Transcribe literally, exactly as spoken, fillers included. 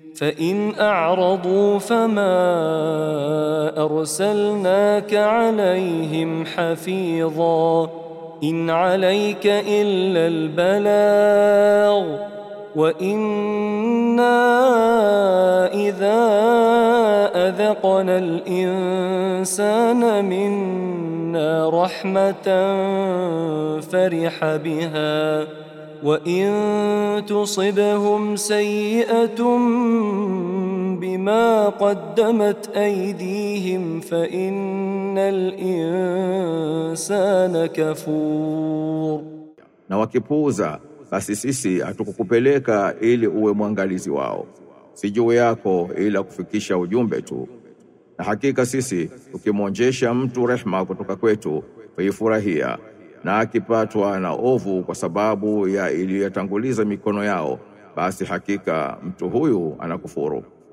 فإن أعرضوا فما أرسلناك عليهم حفيظا إن عليك إلا البلاغ وإنا إذا أذقنا الإنسان منا رحمة فرح بها وإن تصبهم سيئة بما قدمت أيديهم فإن الإنسان كفور. Na wakipuuza, basi sisi hatukukupeleka ili uwe mwangalizi wao, si juu yako ila kufikisha ujumbe tu. Na hakika sisi ukimwonjesha mtu rehma kutoka kwetu huifurahia, na akipatwa na ovu kwa sababu ya iliyotanguliza mikono yao, basi hakika mtu huyu anakufuru.